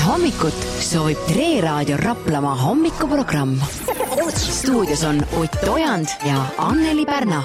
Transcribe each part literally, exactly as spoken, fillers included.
hommikut soovib Tre Raadio Raplamaa hommikuprogramm. Stuudios on Ott Ojand ja Anneli Pärna.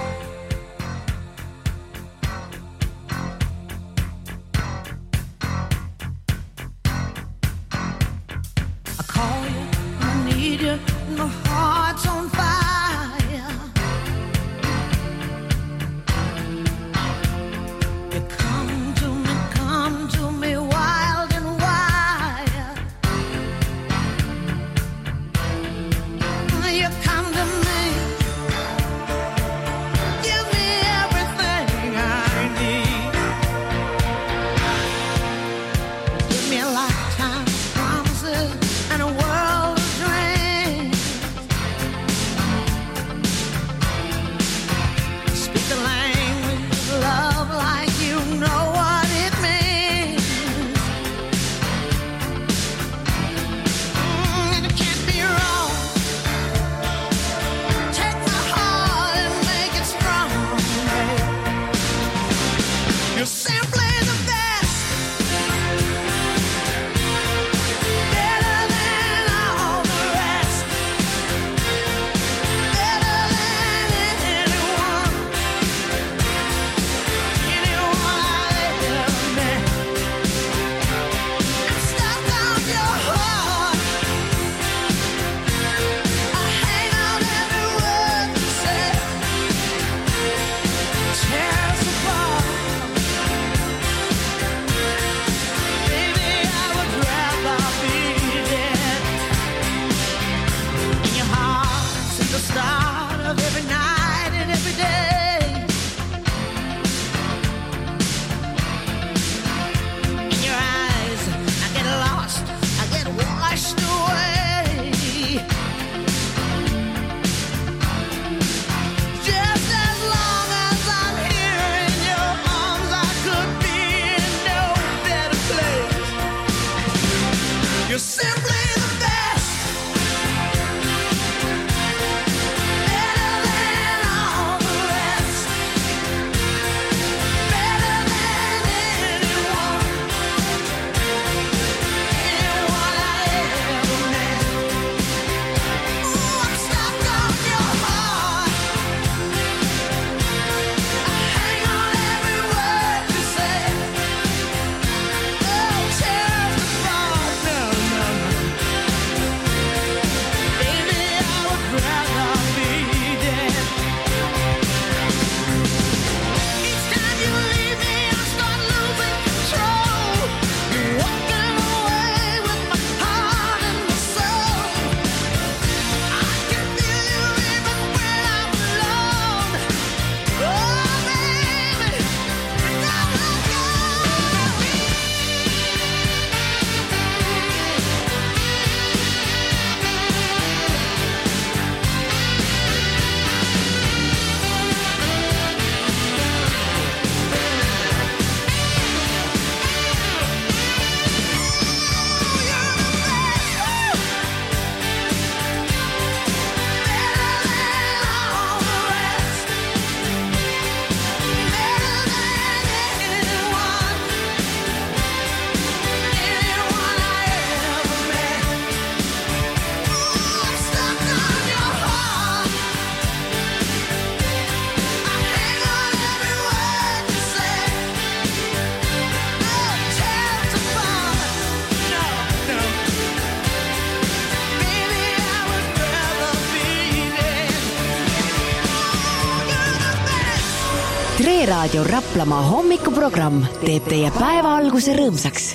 Tre Raadio Raplamaa hommikuprogramm teeb teie päeva alguse rõõmsaks.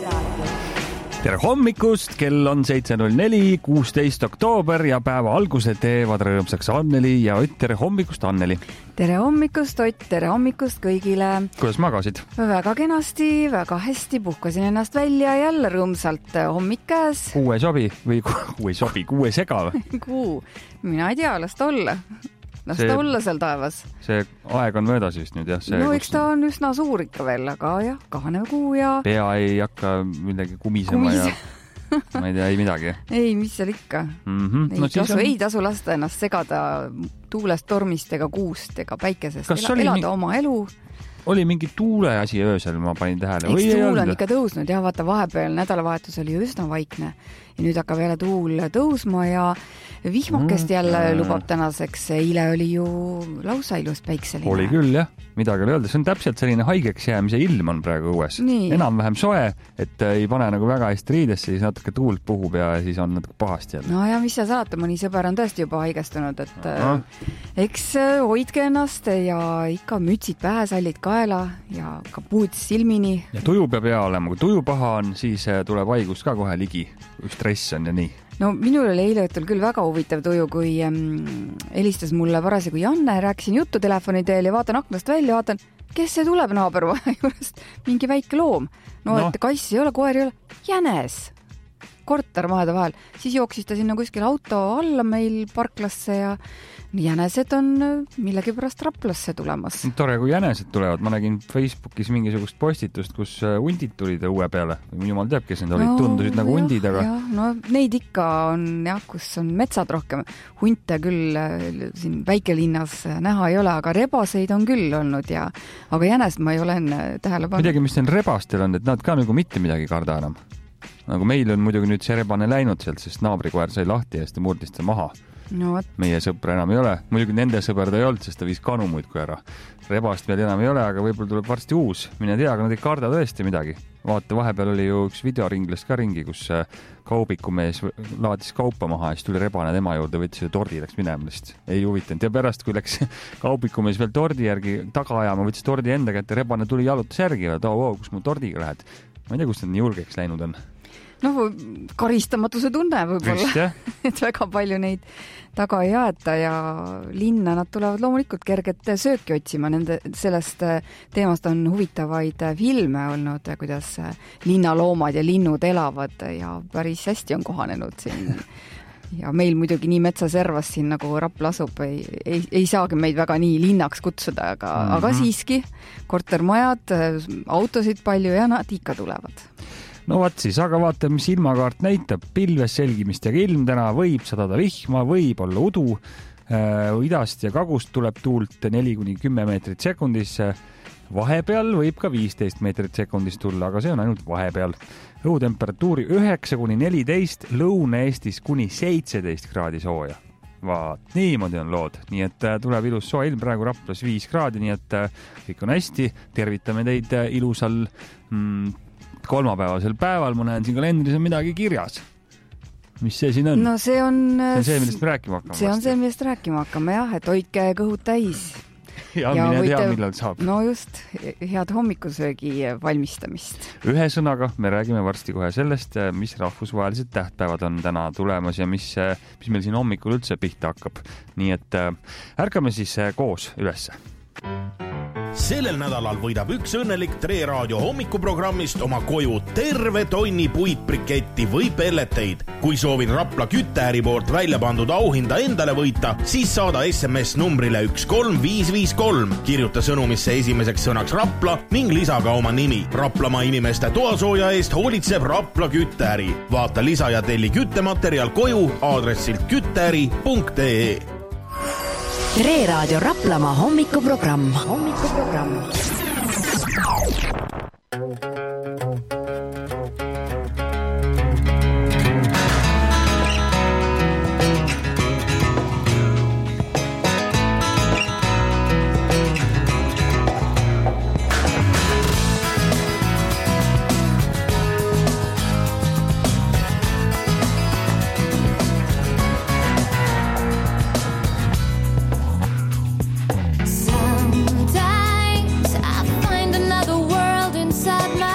Tere hommikust, kell on seitse null neli, kuusteist oktoober ja päeva alguse teevad rõõmsaks Anneli ja Ott. Tere hommikust, Anneli! Tere hommikust, Ott! Tere hommikust kõigile! Kuidas magasid? Väga kenasti, väga hästi, puhkasin ennast välja jälle rõõmsalt hommik käes. Kuue sobi või kuue sobi, kuue sega? Kuu, mina ei tea, las ta olla. Las see, ta olla seal taevas. See aeg on möödas vist nüüd, jah? See, no eks ta on üsna suur ikka veel, aga jah, kahane kuu ja... Pea ei hakka midagi kumisema Kumis... ja ma ei tea, ei midagi. Ei, mis seal ikka. Mm-hmm. Ei, no, tasu, on... ei tasu lasta ennast segada tuulest, tormist ega kuust ega päikesest. Ela, elada mingi... oma elu. oli mingi tuule asi öösel, ma panin tähele. Eks tuul on ikka tõusnud ja vaata vahepeal nädalavahetus oli üsna vaikne ja nüüd hakkab jälle tuul tõusma ja vihmakest jälle mm. lubab tänaseks. Eile oli ju lausa ilus päikseline. Oli küll jah, midagi oli öelda. See on täpselt selline haigeks jäämise ilm on praegu õues. Enam-vähem soe, et ei pane nagu väga hästi riidesse, siis natuke tuult puhub ja siis on natuke pahasti jälle. No ja mis sa salata, mõni sõber on tõesti juba haigestunud, et Aha. eks hoidke ennast ja ikka mütsid pähe, sallid kaela ja kapuut silmini. Ja tuju peab hea olema. Kui tuju paha on, siis tuleb haigus ka kohe ligi. Stress on ja nii. No minul oli eile õhtul küll väga huvitav tuju, kui ähm, helistas mulle parasjagu Janne, rääkisin juttu telefoni teel ja vaatan aknast välja, vaatan, kes see tuleb naabervaja juurest, mingi väike loom. No, no. et kass ei ole, koer ei ole, jänes. Kortermahede vahel. Siis jooksis ta sinna kuskil auto alla meil parklasse ja jänesed on millegi pärast Raplasse tulemas. Tore, kui jänesed tulevad. Ma nägin Facebookis mingisugust postitust, kus hundid tulid õue peale. Jumal teab, kes need olid. No, tundusid nagu jah, hundid, aga... jah, no neid ikka on, jah, kus on metsad rohkem. Hunte küll siin väikelinnas näha ei ole, aga rebaseid on küll olnud ja aga jänest ma ei ole enne tähele pannud. Midagi, mis on rebastel on, et nad ka nagu mitte midagi karda enam. Nagu meil on muidugi nüüd see rebane läinud sealt, sest naabrikoer sai lahti ja siis ta murdis ta maha. No, meie sõpra enam ei ole. Muidugi nende sõber ta ei olnud, sest ta viis kanu muidku ära. Rebast veel enam ei ole, aga võib-olla tuleb varsti uus. Mine tea, aga nad ei karda tõesti midagi. Vaata, vahepeal oli ju üks videoringles ka ringi, kus kaubikumees laadis kaupa maha ja siis tuli rebane tema juurde, võttis ja tordi läks minema lihtsalt. Ei huvitanud. Ja pärast, kui läks kaubikumees veel tordi järgi taga ajama, võttis tordi enda kätte, rebane tuli jalutas järgi ja ta, oh, kus mu tordiga lähed. Ma ei tea, kus nad nii julgeks läinud on. No, karistamatuse tunne võib-olla, et väga palju neid taga ei aeta ja linna nad tulevad loomulikult kerget sööki otsima. Nende sellest teemast on huvitavaid filme olnud, kuidas linnaloomad ja linnud elavad ja päris hästi on kohanenud siin. Ja meil muidugi nii metsaservas siin nagu Rapla asub, ei, ei, ei saagi meid väga nii linnaks kutsuda, aga, mm-hmm. aga siiski kortermajad, autosid palju ja nad ikka tulevad. No vaat siis, aga vaata, mis ilmakaart näitab. Pilves selgimistega ilm täna võib sadada vihma, võib olla udu. Idast ja kagust tuleb tuult neli kuni kümme meetrit sekundis. Vahepeal võib ka viisteist meetrit sekundis tulla, aga see on ainult vahepeal. Õhutemperatuuri üheksa kuni neliteist, Lõuna-Eestis kuni seitseteist kraadi sooja. Vaat, niimoodi on lood. Nii et tuleb ilus soe ilm, praegu Raplas viis kraadi, nii et kõik on hästi. Tervitame teid ilusal mm, kolmapäevasel päeval, ma näen siin kalendris on midagi kirjas. Mis see siin on? No see on see, on see millest me rääkima hakkame. See on see, millest rääkima hakkame, jah, et hoidke kõhud täis. Ja, ja mine tea, millal saab. No just, head hommikusöögi valmistamist. Ühe sõnaga me räägime varsti kohe sellest, mis rahvusvahelised tähtpäevad on täna tulemas ja mis, mis meil siin hommikul üldse pihta hakkab. Nii et ärkame siis koos ülesse. Sellel nädalal võidab üks õnnelik Tre Raadio hommikuprogrammist oma koju terve tonni puitbriketti või pelleteid. Kui soovid Rapla kütteäri poolt välja pandud auhinda endale võita, siis saada S M S numbrile üks kolm viis viis kolm. Kirjuta sõnumisse esimeseks sõnaks Rapla ning lisa ka oma nimi. Raplamaa inimeste toasooja eest hoolitseb Rapla kütteäri. Vaata lisa ja telli küttematerjal koju aadressilt kütteäri punkt ee. Tre Raadio Raplamaa hommikuprogramm. Hommikuprogramm. Sometimes I find another world inside my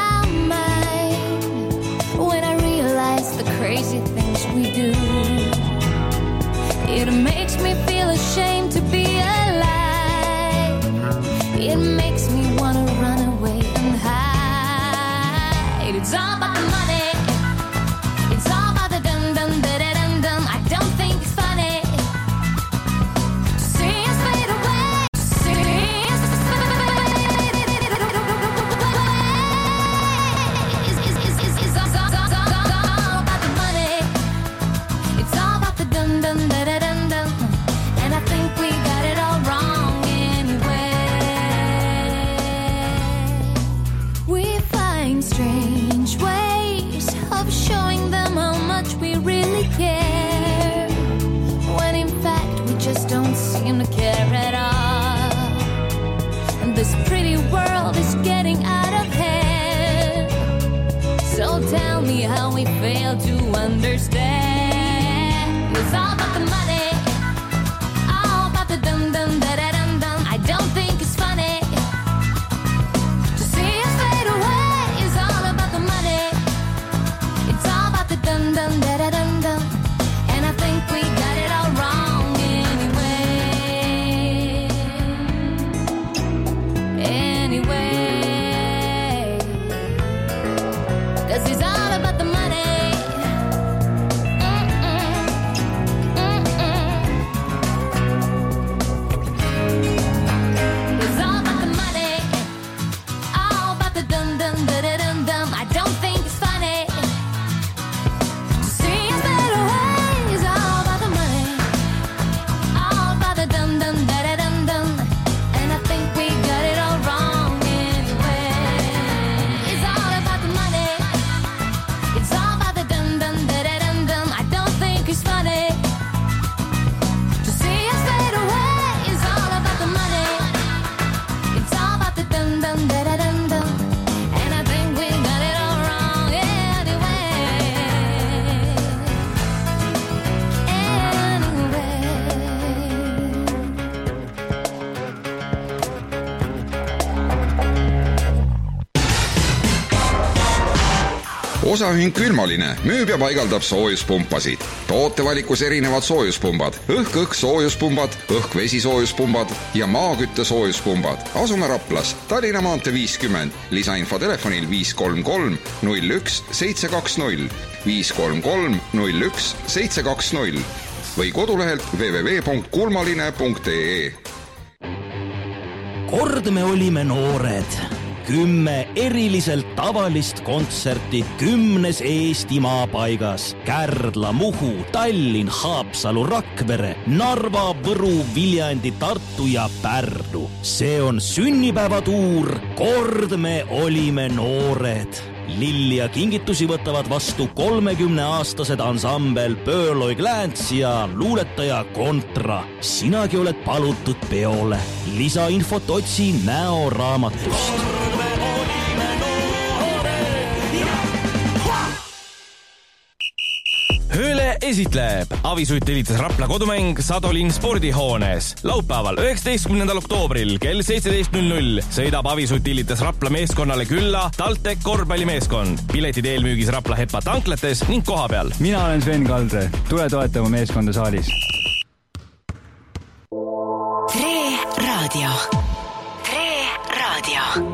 Osaühing Külmaline müüb ja paigaldab soojuspumpasid. Tootevalikus erinevad soojuspumbad, õhk-õhk soojuspumbad, õhk-vesi soojuspumbad ja maakütte soojuspumbad. Asume Raplas, Tallinna maantee viiskümmend, lisainfo telefonil viis kolm kolm null üks seitse kaks null, viis kolm kolm null üks seitse kaks null või kodulehelt w w w punkt kulmaline punkt e e. Kord me olime noored. Kümme eriliselt tavalist kontserti kümnes Eesti maapaigas. Kärdla, Muhu, Tallinn, Haapsalu, Rakvere, Narva, Võru, Viljandi, Tartu ja Pärnu. See on sünnipäevatuur. Kord me olime noored. Lilli ja kingitusi võtavad vastu kolmekümne-aastased ansambel Pööloi Glänts ja luuletaja Kontra. Sinagi oled palutud peole. Lisainfot otsi näoraamatust. Hööle esitleb Avisuiteliites Rapla kodumäng Sadolin spordihoones. Laupäeval üheksateistkümnendal oktoobril kell seitseteist null null sõidab Avisuiteliites Rapla meeskonnale külla TalTech korvpallimeeskond. Piletid eelmüügis Rapla Hepa tanklates ning kohapeal. Mina olen Sven Kaldre. Tule toetama meeskonda saalis. Tre Raadio. Tre Raadio.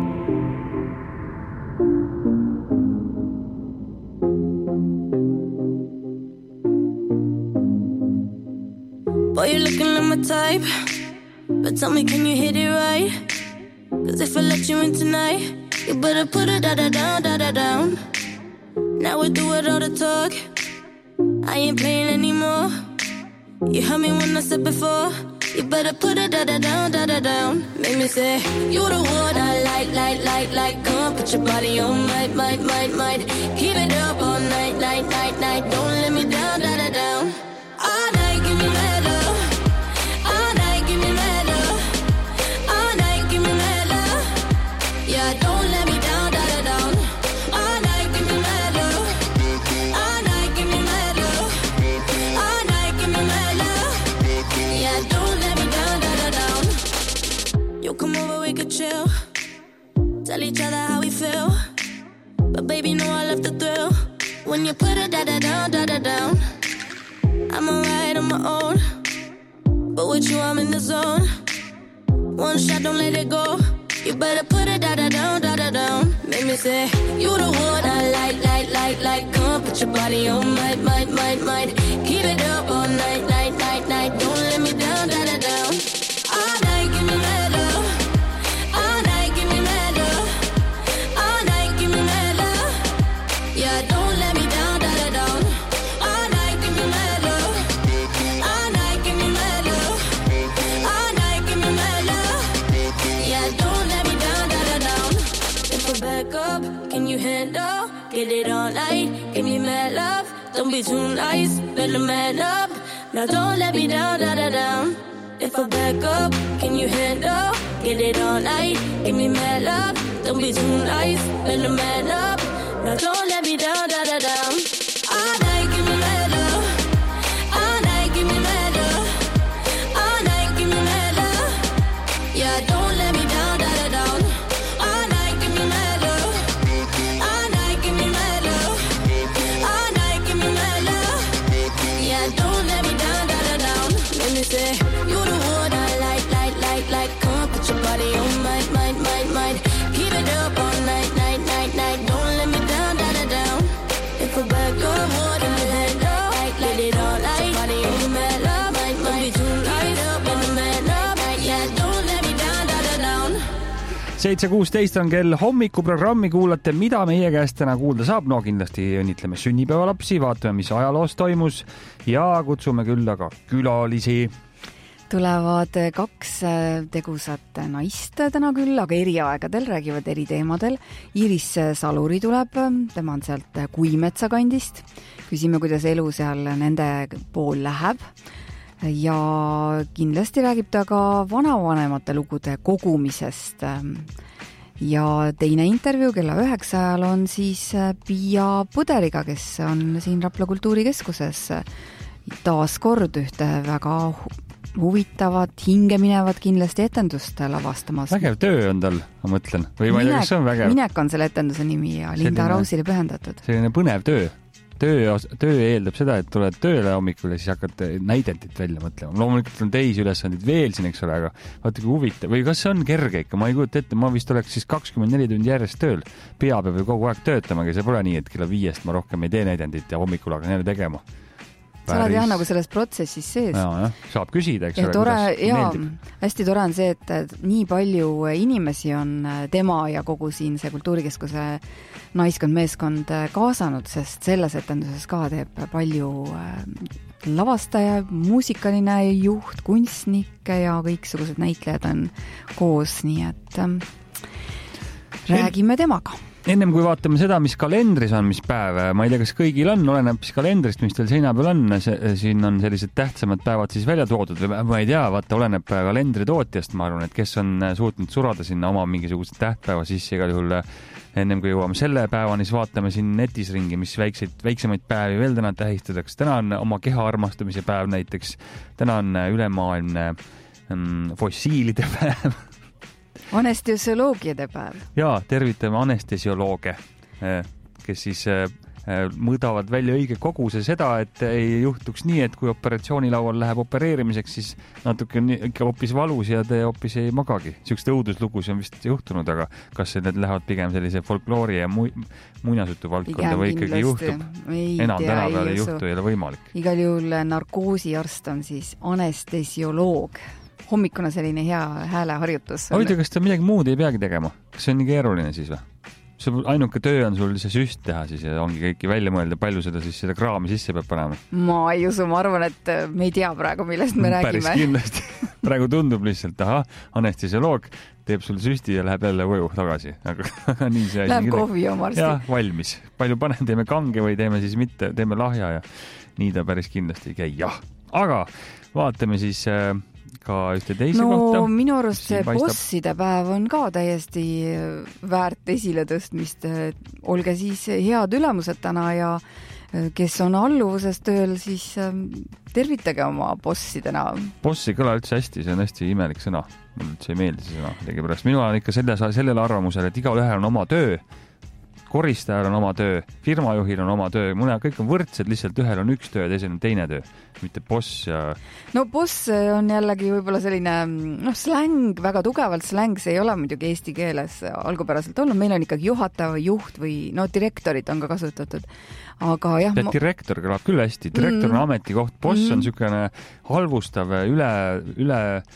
Boy, you're looking like my type, but tell me, can you hit it right? Cause if I let you in tonight, you better put it da-da-down, da-da-down. Now we do it all the talk, I ain't playing anymore. You heard me when I said before, you better put it da-da-down, da-da-down. Make me say, you the one I like, like, like, like. Come on, put your body on, might, might, might, might. Keep it up all night, night, night, night. Don't let me down, da-da-down. All night, give me mad love. All night, give me mad love. All night, give me mad love. Yeah, don't let me down, da-da-down. All night, give me mad love. All night, give me mad love. All night, give me mad love. Yeah, don't let me down, da-da-down. You come over, we could chill. Tell each other how we feel. But baby, know I love the thrill. When you put it da-da-down, da-da-down. I'm alright on my own, but with you I'm in the zone. One shot, don't let it go. You better put it da-da-down, da-da-down. Make me say, you the one I like, like, like, like. Come on, put your body on, might, might, might, might. Keep it up all night, night, night, night. Don't let me down, da-da-down. All night, give me mad love. All night, give me mad love. All night, give me mad love. Yeah, don't let me down, da-da-down. All night, give me mad love. All night, give me mad love. All night, give me mad love. Yeah, don't let me down, da-da-down. If I back up, can you handle? Get it all night, give me mad love. Don't be too nice, let the man up. Now don't let me down, da-da-down. If I back up, can you handle? Get it all night, give me mad love. Don't be too nice, let the man up. Now don't let me down, da-da-down. All night, give me mad love. All night, give me mad love. All night, give me mad love. Yeah, don't let me down, da-da-down. All night, give me mad love. All night, give me mad love. All night, give me mad love. Yeah, don't let me down, da-da-down. Let me say, you the one I like, like, like, like. Come on, put your body on, might, might, might, might. Keep it up all night, night, night, night. Don't let me down, da-da-down. If I back up, what in the head up? Like, let it all night. Body on the mad love, might, might. Be too light up in the mad love. Yeah, don't let me down, da-da-down. seitse kuusteist on kell, hommikuprogrammi kuulate, mida meie käest täna kuulda saab. No kindlasti õnnitleme sünnipäevalapsi, vaatame, mis ajaloos toimus ja kutsume külla ka külalisi. Tulevad kaks tegusat naist täna küll, aga eri aegadel, räägivad eri teemadel. Iiris Saluri tuleb, tema on sealt Kuimetsa kandist. Küsime, kuidas elu seal nende pool läheb. Ja kindlasti räägib ta ka vanavanemate lugude kogumisest. Ja teine intervjuu kella üheksa ajal on siis Pia Põderiga, kes on siin Rapla Kultuurikeskuses taas kord ühte väga huvitavad, hingeminevad kindlasti etendust lavastamas. Vägev töö on tal, ma mõtlen. Või ma ei tea, kas see on vägev. Minek on selle etenduse nimi ja Linda selline, Rausile pühendatud. Selline põnev töö. Töö, töö eeldab seda, et tuled tööle hommikul ja siis hakkad näidendit välja mõtlema. Loomulikult on teisi ülesandid veel siin, eks ole, aga vaata kui huvitav. Või kas see on kerge ikka? Ma ei kujuta ette, ma vist oleks siis kakskümmend neli tundi järjest tööl. Pea peab ju kogu aeg töötama, aga see pole nii, et kella viiest ma rohkem ei tee näidendit ja hommikul hakkan jälle tegema. Sa oled jah nagu selles protsessis sees. Ja, ja. Saab küsida, eks ole, tore, kuidas ja, meeldib. Hästi tore on see, et nii palju inimesi on tema ja kogu siin see kultuurikeskuse naiskond, meeskond kaasanud, sest selles etenduses ka teeb palju lavastaja, muusikaline juht, kunstnik ja kõiksugused näitlejad on koos, nii et räägime temaga. Ennem kui vaatame seda, mis kalendris on, mis päev, ma ei tea, kas kõigil on, oleneb siis kalendrist, mis teil seina peal on, siin on sellised tähtsamad päevad siis välja toodud või ma ei tea, vaata, oleneb kalendri tootjast, ma arvan, et kes on suutnud surada sinna oma mingisugused tähtpäeva sisse, igal juhul ennem kui jõuame selle päevani, siis vaatame siin netis ringi, mis väikseid, väiksemaid päevi veel täna tähistatakse. Täna on oma keha armastamise päev näiteks, täna on ülemaailmne mm, fossiilide päev. Anestesioloogiade päev. Jaa, tervitame anestesiolooge, kes siis mõõdavad välja õige koguse seda, et ei juhtuks nii, et kui operatsioonilaual läheb opereerimiseks, siis natuke on ikka hoopis valus ja te hoopis ei magagi. Siukest õuduslugusi on vist juhtunud, aga kas need lähevad pigem sellise folkloori ja mu muinasutu valdkonda või ikkagi juhtub? Enam täna peale ei juhtu, ei ole võimalik. Igal juhul narkoosiarst on siis anestesioloog. Hommikuna selline hea hääleharjutus. Oita, kas ta midagi muud ei peagi tegema? Kas see on nii keeruline siis või? See ainuke töö on sul see süst teha siis ja ongi kõiki välja mõelda, palju seda siis seda kraami sisse peab panema? Ma ei usu, ma arvan, et me ei tea praegu, millest me Päris räägime. Päris kindlasti. Praegu tundub lihtsalt, aha, anestesioloog teeb sul süsti ja läheb jälle koju tagasi. Aga nii see läheb kohvi oma arsti. Jah, valmis. Palju panen, teeme kange või teeme siis mitte, teeme lahja ja nii ta päris kindlasti ei käi. Jah, aga vaatame siis ka ühte teise no, kohta. No minu arust see paistab... bosside päev on ka täiesti väärt esile tõstmist. Olge siis head ülemused täna ja kes on alluvuses tööl, siis tervitage oma bossidena. Boss ei kõla üldse hästi, see on hästi imelik sõna. Mulle üldse ei meeldi see sõna. Tegepärast. Minul on ikka selle, sellele arvamusele, et igal ühel on oma töö. Koristajal on oma töö, firmajuhil on oma töö, mõne kõik on võrdsed, lihtsalt ühel on üks töö ja teisel on teine töö, mitte boss ja... No boss on jällegi võib-olla selline, noh, släng, väga tugevalt släng, see ei ole muidugi eesti keeles algupäraselt olnud, meil on ikkagi juhatav juht või, no direktorid on ka kasutatud, aga jah... Ma... Direktor kõlab küll hästi, direktor mm-hmm. on ametikoht, boss mm-hmm. on niisugune halvustav, üle, üle,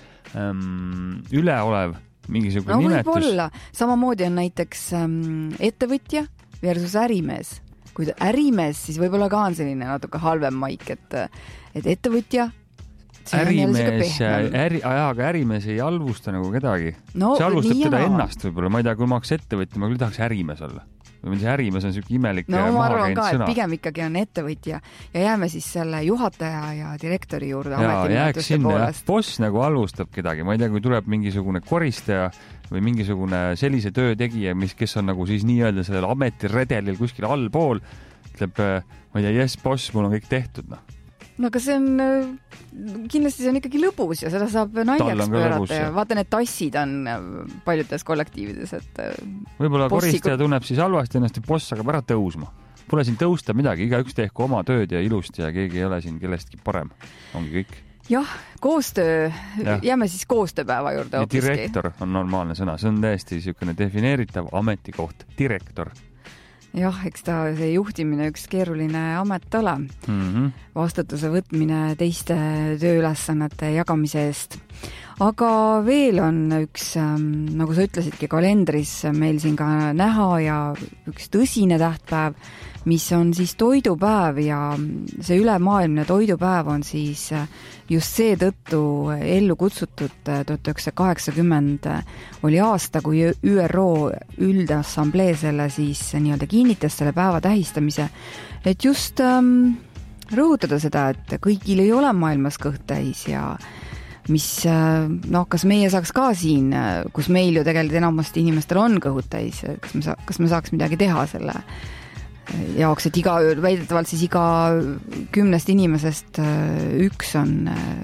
ähm, üleolev mingisugune no, nimetus. Võib-olla. Samamoodi on näiteks ähm, ettevõtja versus ärimees. Kui ärimees, siis võib-olla ka on selline natuke halvem maik, et, et ettevõtja ärimees, äri, aga ärimees ei halvusta nagu kedagi. No, see halvustab teda jah. ennast võib-olla. Ma ei tea, kui ma hakkas ettevõtja, ma küll tahaks ärimees olla. Või see ärimees on siuke imelik no, maha arvan käinud ka, sõna. Pigem ikkagi on ettevõtja ja jääme siis selle juhataja ja direktori juurde jääks sinna, jah. Boss nagu halvustab kedagi. Ma ei tea, kui tuleb mingisugune koristaja või mingisugune sellise töötegija, mis, kes on nagu siis nii-öelda sellel ametiredelil kuskil allpool, ütleb, ma ei tea, yes, boss, mul on kõik tehtud, noh. No aga see on, kindlasti see on ikkagi lõbus ja seda saab naljaks pöörata ja vaata, need tassid on paljudes kollektiivides, et võib-olla koristaja tunneb siis halvasti ennast ja boss hakkab ära tõusma. Pole siin tõusta midagi, igaüks tehku oma tööd ja ilusti ja keegi ei ole siin kellestki parem. Ongi kõik. Jah, koostöö, ja. Jääme siis koostööpäeva juurde hoopiski. Direktor on normaalne sõna, see on täiesti niisugune defineeritav ametikoht, direktor. Jah, eks ta see juhtimine üks keeruline amet ole. Mm-hmm. Vastutuse võtmine teiste tööülesannete jagamise eest. Aga veel on üks, nagu sa ütlesidki, kalendris meil siin ka näha ja üks tõsine tähtpäev, mis on siis toidupäev ja see ülemaailmne toidupäev on siis just seetõttu ellu kutsutud tuhat üheksasada kaheksakümmend oli aasta, kui Ü R O üldassamblee selle siis nii-öelda kinnitas selle päeva tähistamise, et just ähm, rõhutada seda, et kõigil ei ole maailmas kõht täis ja mis, noh, kas meie saaks ka siin, kus meil ju tegelikult enamasti inimestel on kõhud täis, kas me, sa, kas me saaks midagi teha selle jaoks, et iga, väidetavalt siis iga kümnest inimesest üks on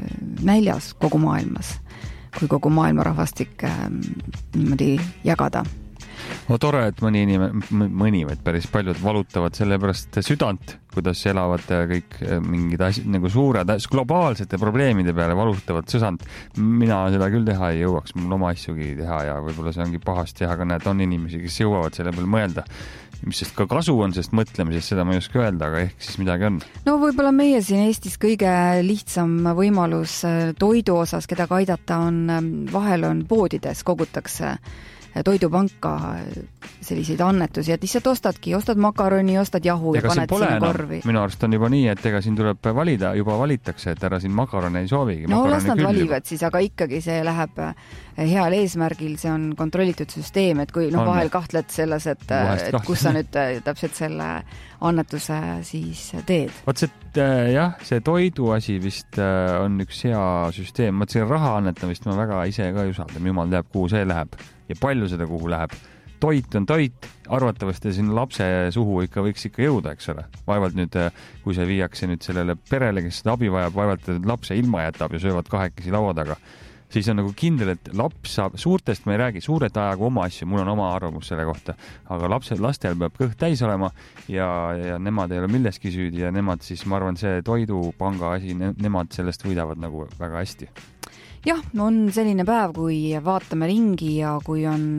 näljas kogu maailmas, kui kogu maailma rahvastik niimoodi jagada. No tore, et mõni inimene, mõni, vaid päris paljud valutavad selle pärast südant, kuidas elavad kõik mingid asjad, nagu suured globaalsete probleemide peale valutavad sõsand. Mina seda küll teha ei jõuaks, mul oma asjugi teha ja võib-olla see ongi pahast teha, aga näed, on inimesi, kes jõuavad selle peale mõelda. Mis sest ka kasu on sest mõtlemisest, seda ma ei oska öelda, aga ehk siis midagi on. No võib-olla meie siin Eestis kõige lihtsam võimalus toidu osas, keda ka aidata on, vahel on poodides, kogutakse toidupanka selliseid annetusi, et lihtsalt ostadki, ostad makaroni, ostad jahu ja, ja paned sinna korvi. Minu arust on juba nii, et ega siin tuleb valida, juba valitakse, et ära siin makarone ei soovigi. No las nad valivad siis, aga ikkagi see läheb heal eesmärgil, see on kontrollitud süsteem, et kui no, vahel kahtled selles, et, et kus sa nüüd täpselt selle annetuse siis teed. Vaat see, jah, see toidu asi vist on üks hea süsteem. Vaat see raha annetamist ma väga ise ka ei usalda. Jumal teab, kuhu see läheb ja palju seda kuhu läheb. Toit on toit, arvatavasti siin lapse suhu ikka võiks ikka jõuda, eks ole. Vaevalt nüüd, kui see viiakse nüüd sellele perele, kes seda abi vajab, vaevalt lapse ilma jätab ja söövad kahekesi laua taga. Siis on nagu kindel, et laps saab, suurtest ma ei räägi, suured ajagu oma asju, mul on oma arvamus selle kohta, aga lapsed, lastel peab kõht täis olema ja, ja nemad ei ole milleski süüdi ja nemad siis, ma arvan, see toidupanga asi, ne, nemad sellest võidavad nagu väga hästi. Jah, on selline päev, kui vaatame ringi ja kui on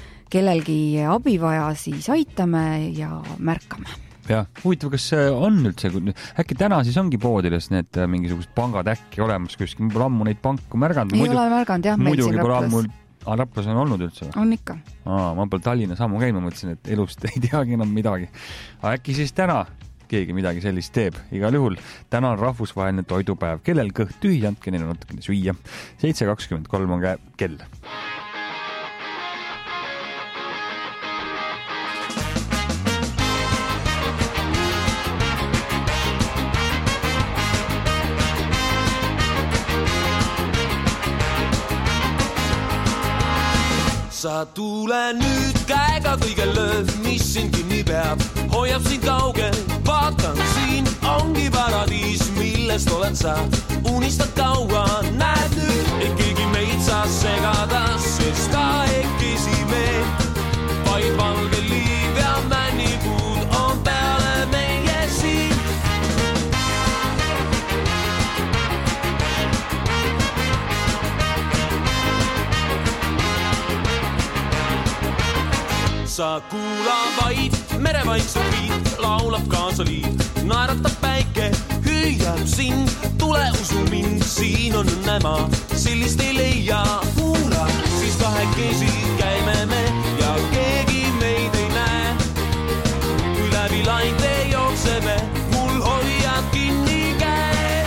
kellelgi abi vaja, siis aitame ja märkame. Ja, huvitav, kas on üldse, äkki täna siis ongi poodides need mingisugused pangad äkki olemas, kuskil ma pole ammu neid panku märganud. Ei muidu, ole märganud, jah, meil siin Raplas. Muidugi, kui Raplas on olnud üldse? On ikka. Aa, ma pole Tallinna sammu käima, mõtlesin, et elust ei teagi enam midagi. Aga äkki siis täna keegi midagi sellist teeb. Igal juhul täna on rahvusvaheline toidupäev. Kellel kõht tühi, andke neile natukene süüa. seitse kakskümmend kolm on kell. Sa tule nüüd käega kõige lööv, mis sind kinni peab, hoiab sind kaugel, vaatan siin ongi paradiis, millest oled sa, unistad kaua, näed nüüd, et keegi meid saa segada, sest kahekesi me, vaid valge liiv ja männipuud on peale meie siin. Sa kuula vaid merevaikset viit, laulab kaasa liit, naeratab päike, hüüab sind, tule usu mind, siin on õnnemaa, sellist ei leia, kuula, siis kahekesi käime me ja keegi meid ei näe. Kui läbi lainte jookseme, mul hoiad kinni käes.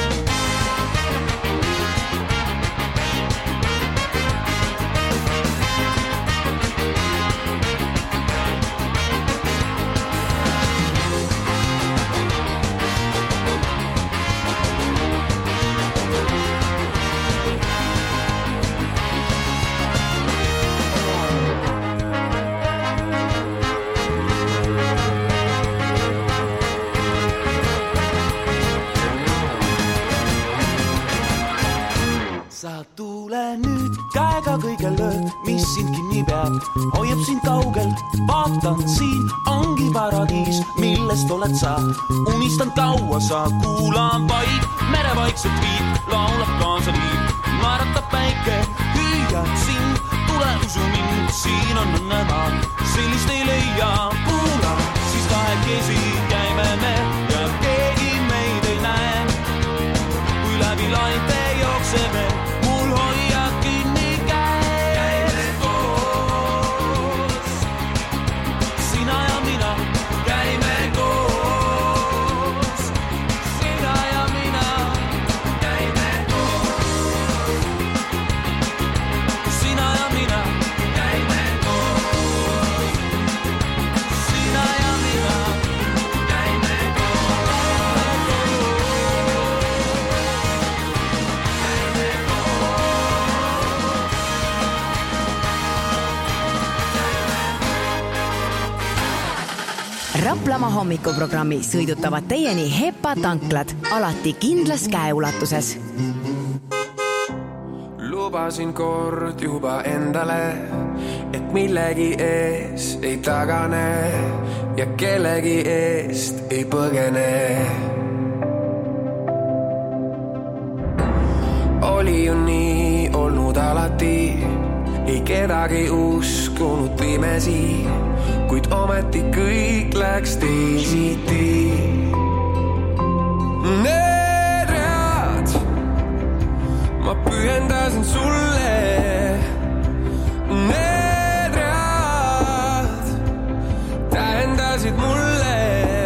Sa tule nüüd käega kõige lööb, mis sind kinni peab, hoiab sind kaugel, vaatan siin ongi paradiis, millest oled sa, unistan kaua, sa kuulan vaid merevaikset viit, laulab kaasa liit, naeratab päike, hüüab sind, tule usu mind, siin on õnnemaa, sellist ei leia, kuula, siis kahekesi käime me ja keegi meid ei näe, kui läbi lainte jookseme, mul hoiad kinni käes. Käime koos, sina ja mina, käime koos, sina ja mina, käime koos, sina ja mina, käime koos, sina ja mina, käime koos, käime koos. Raplamaa hommikuprogrammi sõidutavad teieni Hepa tanklad, alati kindlas käeulatuses. Lubasin kord juba endale, et millegi ees ei tagane ja kellegi eest ei põgene. Oli ju nii olnud alati, ei kedagi uskunud pimesi, kuid ometi kõik läks teisiti. Need read ma pühendasin sulle, need read tähendasid mulle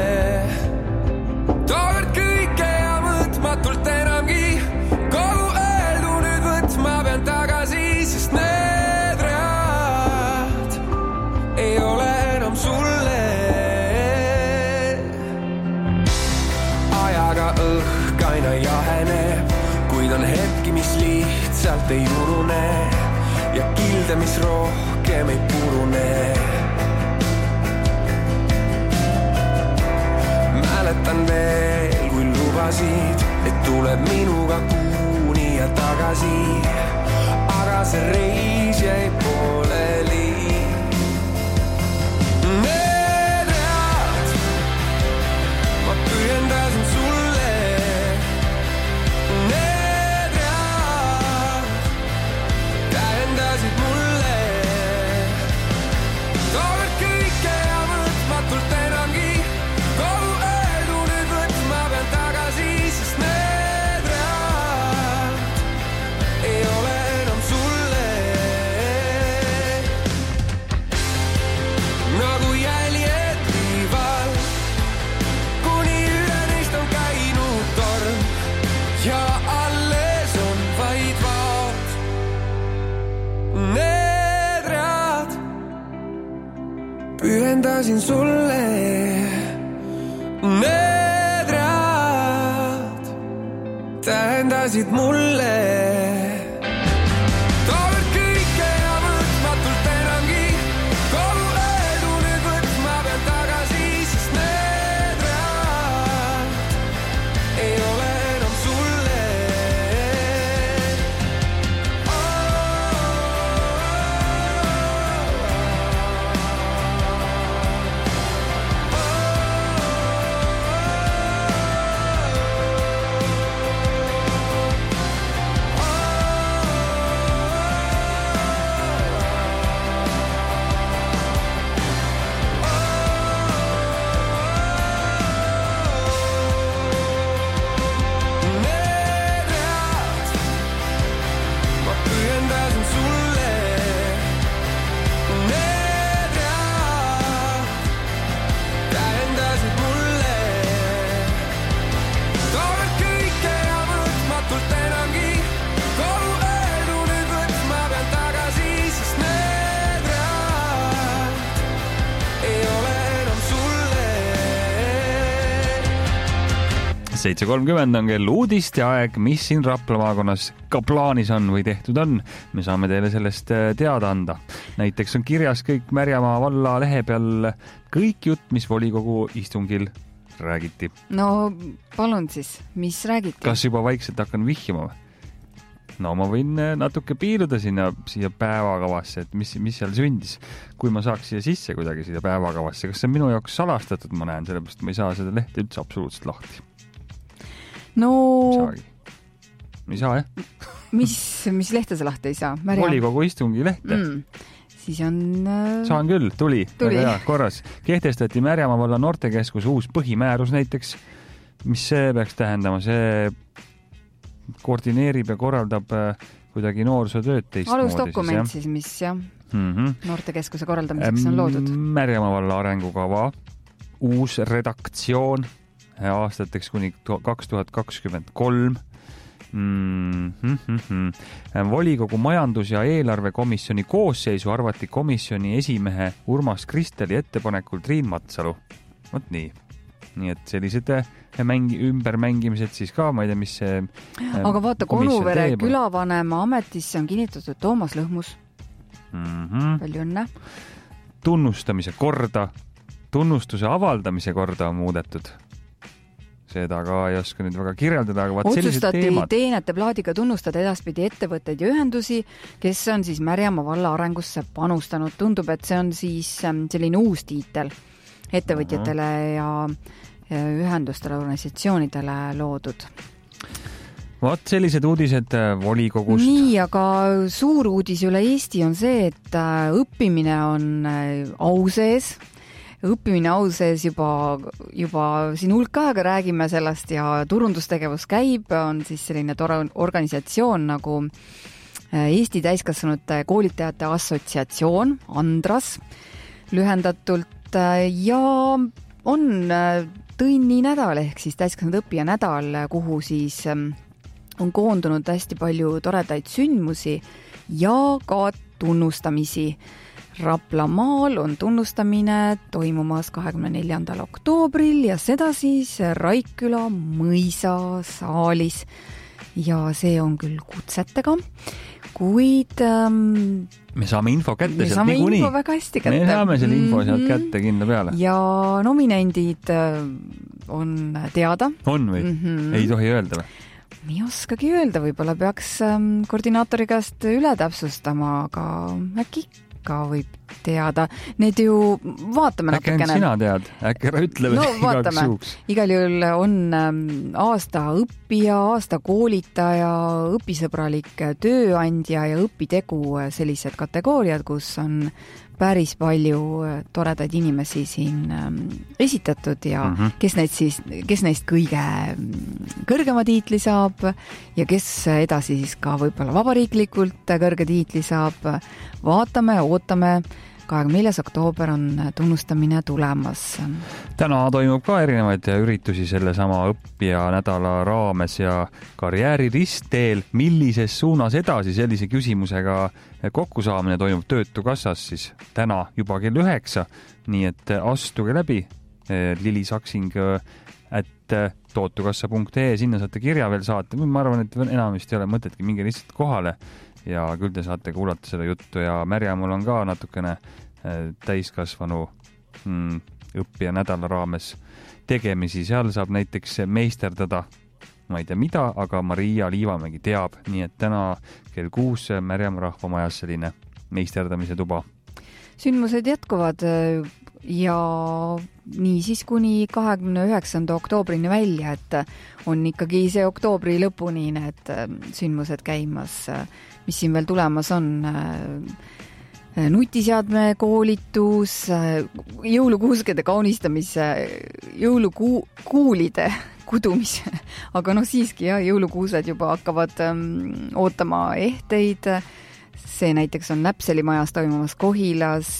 tookord kõike ja mõtmatult enamgi. Kogu öeldu nüüd võtma pean tagasi, sest need read ei ole enam sulle. Ajaga õhk aina jaheneb, kuid on hetki, mis lihtsalt ei urune ja kilde, mis rohkem ei purune. Mäletan veel, kui lubasid, et tuleb minuga kuuni ja tagasi, aga see reis jäi pooleli. Need read ma pühendasin sulle, need read tähendasid mulle tookord kõike ja mõtmatult enamgi. Kogu öeldu nüüd võtma pean tagasi, sest need read ei ole enam sulle. Nagu jäljed liival, kuni üle neist on käinud torm ja alles on vaid vaat. Need read pühendasin sulle, need read tähendasid mulle tookord kõike ja mõtmatult enamgi. Kogu öeldu nüüd võtma pean tagasi, sest need read ei ole enam sulle. Need read ma pühendasin sulle, need read tähendasid mulle tookord kõike ja mõtmatult enamgi. Kogu öeldu nüüd võtma pean tagasi, sest need read ei ole enam sulle. seitse kolmkümmend on kell uudist ja aeg, mis siin Rapla maakonnas ka plaanis on või tehtud on. Me saame teile sellest teada anda. Näiteks on kirjas kõik Märjamaa valla lehe peal kõik jutt, mis volikogu istungil räägiti. No palun siis, mis räägiti? Kas juba vaikselt hakkan vihjama või? No ma võin natuke piiluda sinna, siia päevakavasse, et mis, mis seal sündis. Kui ma saaks siia sisse kuidagi siia päevakavasse, kas see on minu jaoks salastatud, ma näen, sellepärast ma ei saa seda lehte üldse absoluutselt lahti. No Saagi. Ei saa, jah? mis, mis lehte sa lahti ei saa? Märja? Volikogu istungi lehte. Mm. Siis on... Äh... Saan küll, tuli. Tuli. Väga hea, korras. Kehtestati Märjamaa valla noortekeskus uus põhimäärus näiteks. Mis see peaks tähendama? See koordineerib ja korraldab kuidagi noorsootööd teistmoodi. Alusdokument siis, siis, mis jah, mm-hmm. noortekeskuse korraldamiseks on loodud. Märjamaa valla arengukava, uus redaktsioon aastateks kuni kaks tuhat kakskümmend kolm. Mm-hmm. Volikogu majandus- ja eelarvekomisjoni koosseisu arvati komisjoni esimehe Urmas Kristeli ettepanekul Triin Matsalu. Vot nii. Nii et sellised mängi, ümbermängimised siis ka, ma ei tea, mis see aga vaata, Konuvere külavanema ametisse on kinnitatud Toomas Lõhmus. Mm-hmm. Palju õnne. Tunnustamise korda tunnustuse avaldamise korda on muudetud. Seda ka ei oska nüüd väga kirjeldada, aga vaat otsustati sellised teemad. teenete plaadiga tunnustada edaspidi ettevõtteid ja ühendusi, kes on siis Märjamaa valla arengusse panustanud. Tundub, et see on siis selline uus tiitel ettevõtjatele ja ühendustele, organisatsioonidele loodud. Vaat sellised uudised volikogust. Nii, aga suur uudis üle Eesti on see, et õppimine on au sees. Õppimine au sees juba, juba siin hulk aega räägime sellest ja turundustegevus käib. On siis selline tore organisatsioon nagu Eesti täiskasvanute koolitajate assotsiatsioon, Andras lühendatult, ja on tõnni nädal ehk siis täiskasvanud õppija nädal, kuhu siis on koondunud hästi palju toredaid sündmusi ja ka tunnustamisi. Raplamaal on tunnustamine toimumas kahekümne neljandal oktoobril ja seda siis Raikküla mõisa saalis. Ja see on küll kutsetega, kuid ähm, me saame info kätte me sealt saame niikuinii. info väga hästi kätte. Me saame selle info sealt mm-hmm. kätte kindla peale. Ja nominendid on teada. On või? Mm-hmm. Ei tohi öelda või? Ei oskagi öelda, võib-olla peaks koordinaatori käest üle täpsustama, aga äkki ka võib teada. Need ju vaatame äkki natukene. Äkki sina tead, äkki ära ütle no, igaks juhuks. Igal juhul on aasta õppija, aasta koolitaja, õpisõbralik tööandja ja õpitegu sellised kategooriad, kus on päris palju toredaid inimesi siin esitatud ja mm-hmm. kes, neid siis, kes neist kõige kõrgema tiitli saab ja kes edasi siis ka võib-olla vabariiklikult kõrge tiitli saab. Vaatame, ootame. kahekümne neljas oktoober on tunnustamine tulemas. Täna toimub ka erinevaid üritusi selle sama õppija nädala raames ja karjääri ristteel. Millises suunas edasi sellise küsimusega kokkusaamine toimub Töötukassas siis täna juba kell üheksa. Nii et astuge läbi. Lili Saksing at tootukassa punkt ee, sinna saate kirja veel saata. Ma arvan, et enam vist ei ole mõtetki, minge lihtsalt kohale. Ja küll te saate kuulata seda juttu ja Märjamul on ka natukene täiskasvanu mm, õppija nädala raames tegemisi. Seal saab näiteks meisterdada, ma ei tea mida, aga Maria Liivamägi teab, nii et täna kell kuus Märjam Rahvamajas selline meisterdamise tuba. Sündmused jätkuvad ja nii siis kuni kahekümne üheksanda oktoobrini välja, et on ikkagi see oktoobri lõpuni need sündmused käimas. Mis siin veel tulemas on? Nutiseadme koolitus, jõulukuuskede kaunistamise, jõulukuulide kudumise, aga noh siiski jah, jõulukuused juba hakkavad ähm, ootama ehteid. See näiteks on Näpselimajas toimumas Kohilas,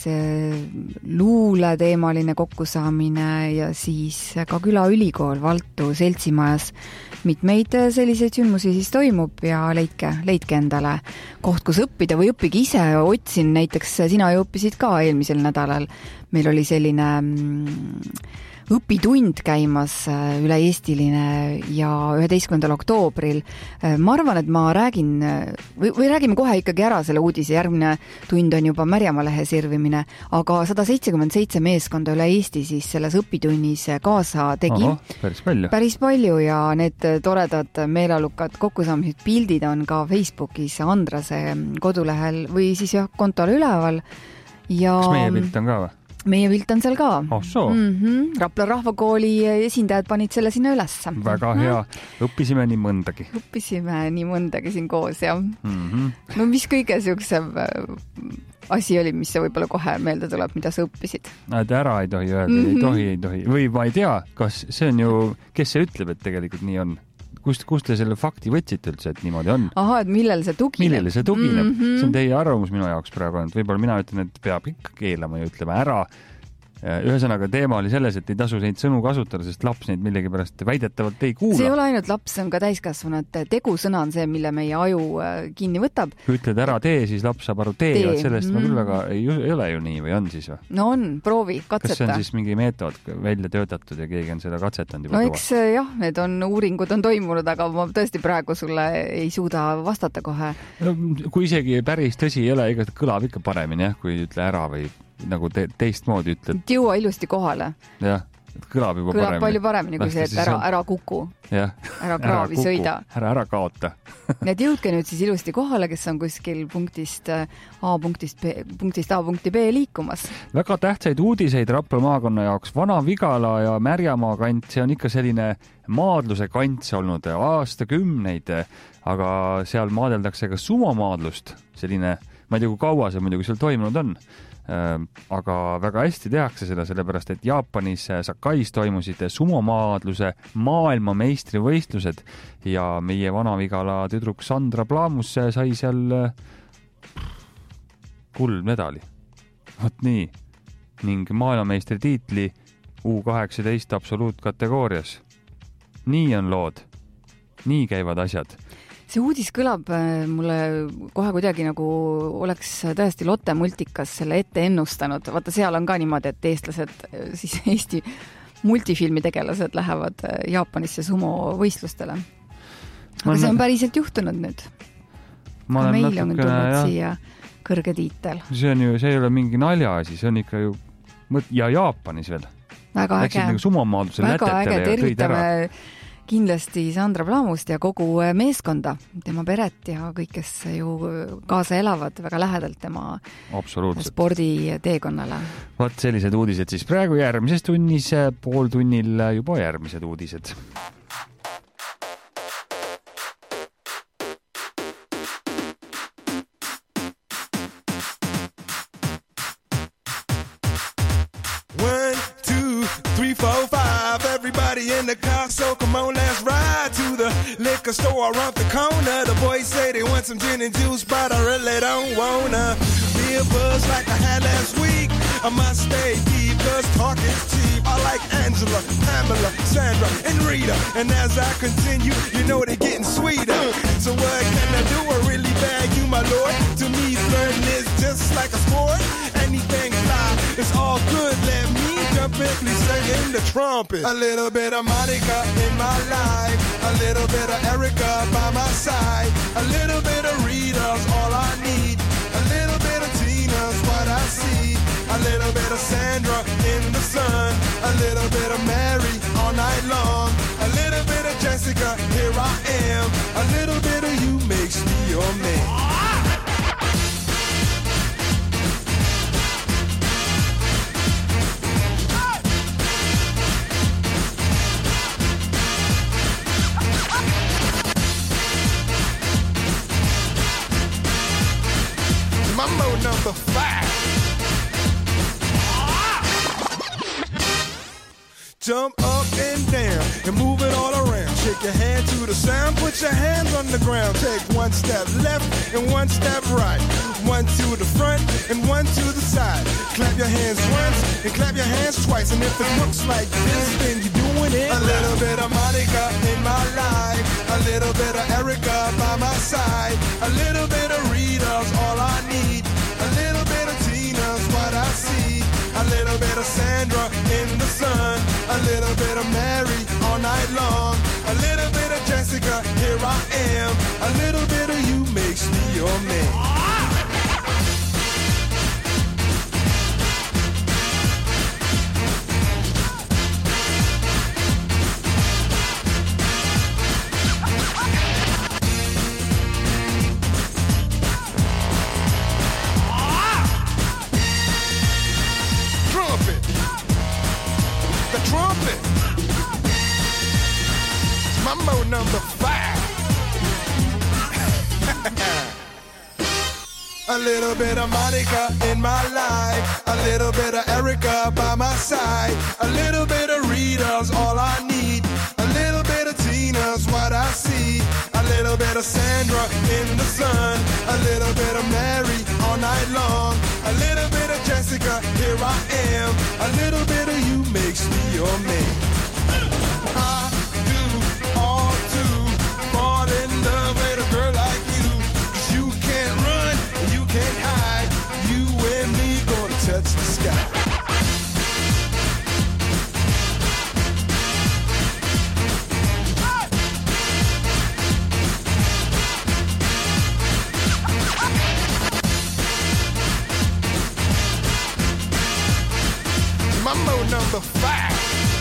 luule teemaline kokkusaamine ja siis ka Külaülikool Valtu seltsimajas. Mitmeid selliseid sündmusi siis toimub ja leidke, leidke endale koht, kus õppida või õppige ise. Otsin näiteks, sina ju õppisid ka eelmisel nädalal. Meil oli selline õpitund käimas üle-eestiline ja üheteistkümnendal oktoobril. Ma arvan, et ma räägin, või, või räägime kohe ikkagi ära selle uudise. Järgmine tund on juba Märjamaa lehe sirvimine, aga sada seitsekümmend seitse meeskonda üle Eesti siis selles õpitunnis kaasa tegi. Oho, päris palju. Päris palju ja need toredad meeleolukad kokkusaamised pildid on ka Facebookis Andrase kodulehel või siis jah, kontole üleval. Ja kas meie pilt on ka või? Meie pilt on seal ka. Oh, so. mm-hmm. Rapla rahvakooli esindajad panid selle sinna ülesse. Väga hea. Õppisime nii mõndagi. Õppisime nii mõndagi siin koos, jah. Mm-hmm. No mis kõige siuksem asi oli, mis see võib-olla kohe meelde tuleb, mida sa õppisid? Et ära ei tohi öelda, mm-hmm. ei tohi, ei tohi. Või ma ei tea, kas see on ju, kes see ütleb, et tegelikult nii on? Kust, kust te selle fakti võtsite üldse, et niimoodi on? Aha, et millel see tugineb? Millele see tugineb? Mm-hmm. See on teie arvamus minu jaoks praegu. Võib-olla mina ütlen, et peab ikka keelama ja ütlema ära. Ühesõnaga teema oli selles, et ei tasu neid sõnu kasutada, sest laps neid millegi pärast väidetavalt ei kuula. See ei ole ainult laps, see on ka täiskasvanud. Tegusõna on see, mille meie aju kinni võtab. Kui ütled ära tee, siis laps saab aru tee, tee. Sellest mm. ma küll väga ei, ei ole ju nii või on siis või? No on, proovi, katseta. Kas see on siis mingi meetod välja töötatud ja keegi on seda katsetanud juba? No eks tuva? Jah, need on, uuringud on toimunud, aga ma tõesti praegu sulle ei suuda vastata kohe. No, kui isegi päris tõsi ei ole, ega kõlab ikka paremini, jah, kui ütle ära või nagu te, teistmoodi ütled. Jõua ilusti kohale. Jah, kõlab juba kõlab paremini. palju paremini kui see, et ära, ära kuku. Jah. Ära kraavi ära sõida. Ära ära kaota. Nii et jõudke nüüd siis ilusti kohale, kes on kuskil punktist A punktist B, punktist A punkti B liikumas. Väga tähtsaid uudiseid Rapla maakonna jaoks. Vana-Vigala ja Märjamaa kant, see on ikka selline maadluse kants olnud aastakümneid, aga seal maadeldakse ka sumomaadlust. Selline, ma ei tea, kui kaua see muidugi seal toimunud on. Aga väga hästi tehakse seda, sellepärast, et Jaapanis Sakais toimusid sumomaadluse maailmameistrivõistlused ja meie Vana-Vigala tüdruk Sandra Plaamus sai seal kuldmedali. Vot nii. Ning maailmameistri tiitli U kaheksateist absoluutkategoorias. Nii on lood. Nii käivad asjad. See uudis kõlab mulle kohe kuidagi nagu oleks tõesti Lotte multikas selle ette ennustanud. Vaata, seal on ka niimoodi, et eestlased, siis Eesti multifilmi tegelased lähevad Jaapanisse sumo võistlustele. Aga ma see on päriselt juhtunud nüüd. Ka meil on tulnud jah. Siia kõrge tiitel. See on ju, see ei ole mingi naljaasi, see on ikka ju, ja Jaapanis veel. Väga äge. Läksid nagu sumomaadlusel lätetele ja tõid ära. Kindlasti Sandra Plaamust ja kogu meeskonda, tema peret ja kõik, kes ju kaasa elavad väga lähedalt tema sporditeekonnale. Vaat sellised uudised siis praegu järgmises tunnis, pool tunnil juba järgmised uudised. Everybody in the car, so come on, let's ride to the liquor store around the corner. The boys say they want some gin and juice, but I really don't wanna be a buzz like I had last week. I must stay deep, cause talk is cheap. I like Angela, Pamela, Sandra, and Rita. And as I continue, you know they're getting sweeter. So what can I do? I really bag you, my lord. To me, flirting is just like a sport. Anything fly, it's all good. Let me jump in, please sing in the trumpet. A little bit of Monica in my life, a little bit of Erica by my side, a little bit of Rita's all I need, a little bit of Tina's what I see, a little bit of Sandra in the sun, a little bit of Mary all night long, a little bit of Jessica, here I am, a little bit of you makes me your man. Mambo number five. Jump up and down and move it all around. Shake your hand to the sound, put your hands on the ground. Take one step left and one step right. One to the front and one to the side. Clap your hands once and clap your hands twice. And if it looks like this, then you're doing it. A little bit of Monica in my life, a little bit of Erica by my side, a little bit of Rita's all I need, a little bit of Tina's what I see, a little bit of Sandra in the sun, a little bit of Mary all night long, a little bit of Jessica, here I am, a little bit of you makes me your man. Trumpet. Mambo number five. A little bit of Monica in my life, a little bit of Erica by my side, a little bit of Rita's all I need, a little bit of Tina's what I see, a little bit of Sandra in the sun, a little bit of Mary all night long, a little bit of Jessica, here I am, a little bit of you makes me your man. I do all to fall in love with a girl like you, 'cause you can't run, you can't hide, you and me gonna touch the sky. Mambo number five.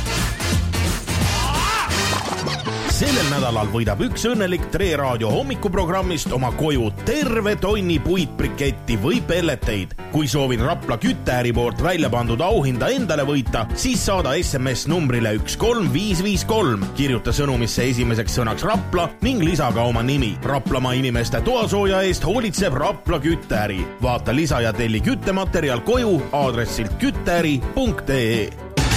Sellel nädalal võidab üks õnnelik Tre Raadio hommikuprogrammist oma koju terve tonni puitbriketti või pelleteid. Kui soovid Rapla kütteäri poolt välja pandud auhinda endale võita, siis saada S M S numbrile üks kolm viis viis kolm. Kirjuta sõnumisse esimeseks sõnaks Rapla ning lisa ka oma nimi. Raplamaa inimeste toasooja eest hoolitseb Rapla kütteäri. Vaata lisa ja telli küttematerjal koju aadressilt kütteäri punkt ee.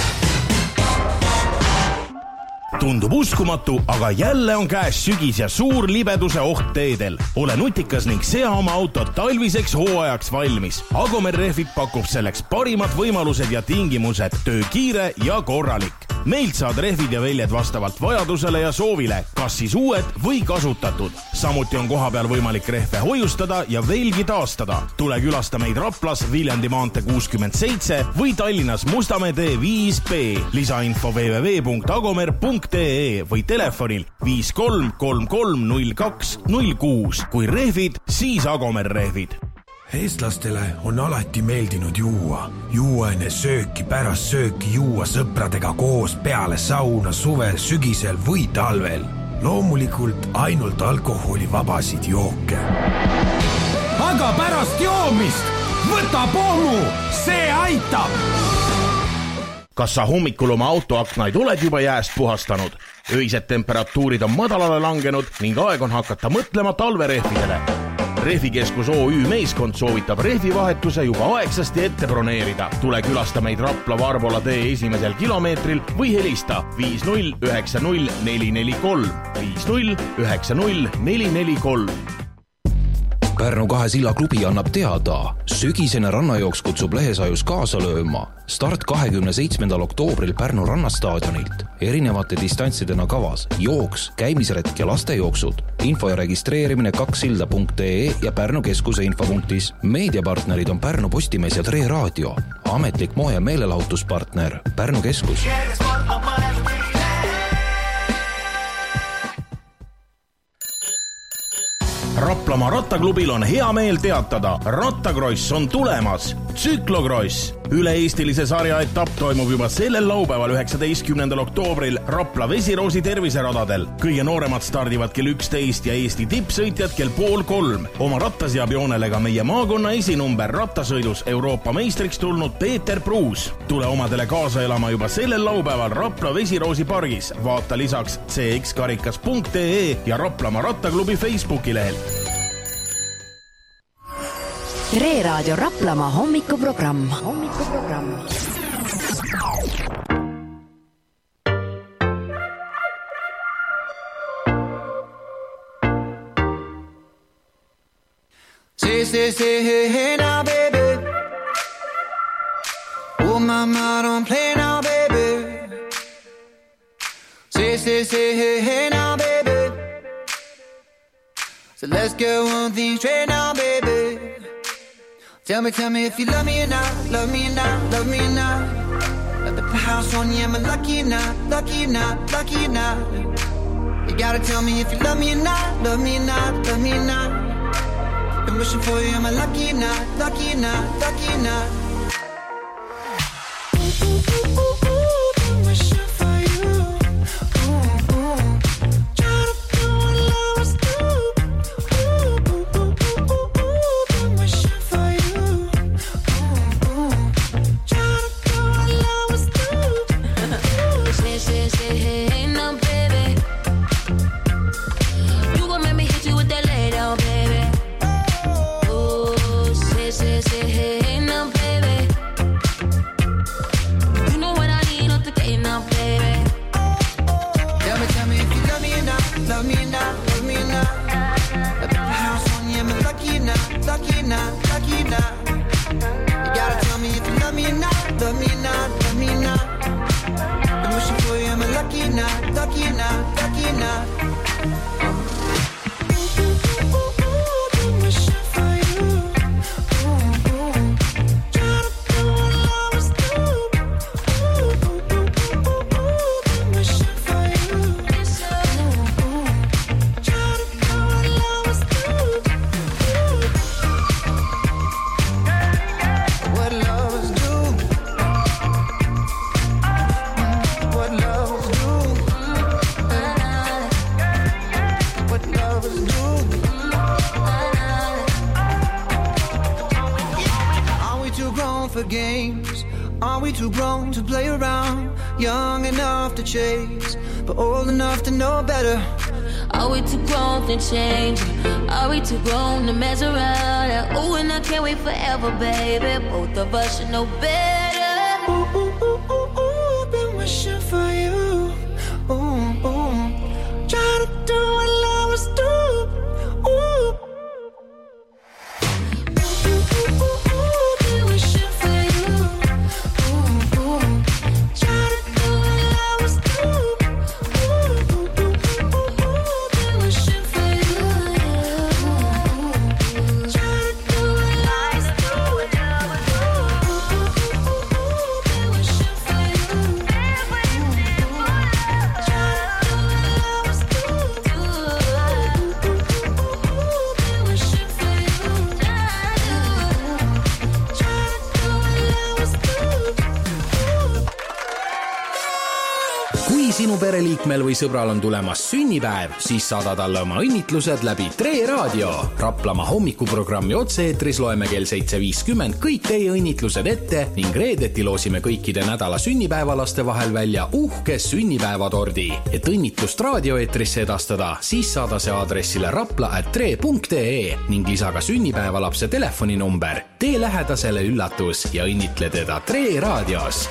Tundub uskumatu, aga jälle on käes sügis ja suur libeduse oht teedel. Ole nutikas ning sea oma autot talviseks hooajaks valmis. Agomer Rehvid pakub selleks parimad võimalused ja tingimused, töö kiire ja korralik. Meilt saad rehvid ja väljed vastavalt vajadusele ja soovile, kas siis uued või kasutatud. Samuti on koha peal võimalik rehve hoiustada ja velgi taastada. Tule külasta meid Raplas Viljandi maantee kuuskümmend seitse või Tallinnas Mustamäe tee viis B. Lisainfo w w w punkt agomer punkt ee või telefonil viis kolm kolm kolm null kaks null kuus. Kui rehvid, siis Agomer Rehvid. Eestlastele on alati meeldinud juua. Juua enne sööki, pärast sööki juua sõpradega koos peale sauna suvel, sügisel või talvel. Loomulikult ainult alkoholivabasid jooke. Aga pärast joomist võta pommu, see aitab! Kas sa hommikul oma autoaknaid oled juba jääst puhastanud? Öised temperatuurid on madalale langenud ning aeg on hakata mõtlema talverehvidele. Rehvikeskus O Ü meeskond soovitab rehvivahetuse juba aegsasti ette broneerida. Tule külasta meid Rapla Varbola tee esimesel kilomeetril või helista viis null üheksa null neli neli kolm viis null üheksa null neli neli kolm. Pärnu kahe silla klubi annab teada. Sügisene rannajooks kutsub Lehesajus kaasa lööma. Start kahekümne seitsmendal oktoobril Pärnu rannastaadionilt. Erinevate distantsidena kavas jooks, käimisretk ja lastejooksud. Info ja registreerimine kaksilda punkt ee ja Pärnu keskuse infopunktis. Meediapartnerid on Pärnu Postimees ja Tre Raadio. Ametlik moe- ja meelelahutuspartner Pärnu keskus. Raplamaa rattaklubil on hea meel teatada. Rattakross on tulemas. Tsüklokross. Üle-eestilise sarja etapp toimub juba sellel laupäeval üheksateistkümnendal oktoobril Rapla Vesiroosi terviseradadel. Kõige nooremad stardivad kell üksteist ja Eesti tippsõitjad kell pool kolm. Oma rattas jääb joonele ka meie maakonna esinumber rattasõidus Euroopa meistriks tulnud Peeter Pruus. Tule omadele kaasa elama juba sellel laupäeval Rapla Vesiroosi pargis. Vaata lisaks c x karikas punkt ee ja Raplamaa rattaklubi Facebooki lehel. Tre Raadio Raplamaa hommikuprogramm. Hommikuprogramm. Say, say, say, hey, hey now, baby. Oh, mama, don't play now, baby. Say, say, say, hey, hey now, baby. So let's get one thing straight now, baby. Tell me, tell me if you love me or not, love me or not, love me or not. Let the house on you, am I lucky or not, lucky or not, lucky or not. You gotta tell me if you love me or not, love me or not, love me or not. I'm wishing for you, am I lucky or not, lucky or not, lucky or not. too grown to play around, young enough to chase, but old enough to know better. Are we too grown to change? Are we too grown to mess around? Ooh, and I can't wait forever, baby. Both of us should know better. Ooh, ooh, ooh, ooh, ooh, been wishing for you. Ooh, ooh. Try to do what lovers do. Ooh. Sinu pereliikmel või sõbral on tulemas sünnipäev, siis saada talle oma õnnitlused läbi Tre Raadio. Raplamaa hommikuprogrammi otse-eetris loeme kell seitse viiskümmend kõik teie õnnitlused ette ning reedeti loosime kõikide nädala sünnipäevalaste vahel välja uhke sünnipäevatordi. Et õnnitlust raadioeetrisse edastada, siis saada see aadressile rapla at tre punkt ee ning lisa ka sünnipäevalapse telefoninumber. Tee lähedasele üllatus ja õnnitle teda Tre Raadios.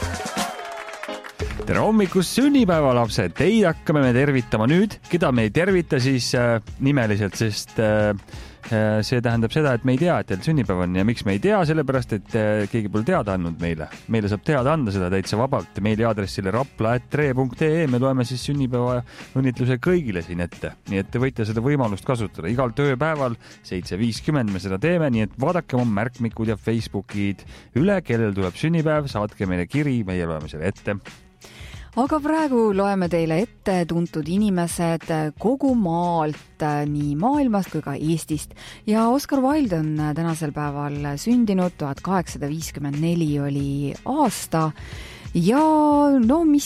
Tere hommikust sünnipäevalapsed, teid hakkame me tervitama nüüd, keda me ei tervita siis äh, nimeliselt, sest äh, see tähendab seda, et me ei tea, et teil sünnipäev on ja miks me ei tea, sellepärast, et äh, keegi pole teada andnud meile. Meile saab teada anda seda täitsa vabalt meiliaadressile rapla at tre punkt ee, me loeme siis sünnipäeva õnnitluse kõigile siin ette, nii et te võite seda võimalust kasutada. Igal tööpäeval seitse viiskümmend me seda teeme, nii et vaadake oma märkmikud ja Facebookid üle, kellel tuleb sünnipäev, saatke meile kiri, meie loeme selle ette. Aga praegu loeme teile ette tuntud inimesed kogu maalt, nii maailmast kui ka Eestist. Ja Oscar Wilde on tänasel päeval sündinud, tuhat kaheksasada viiskümmend neli oli aasta. Ja no mis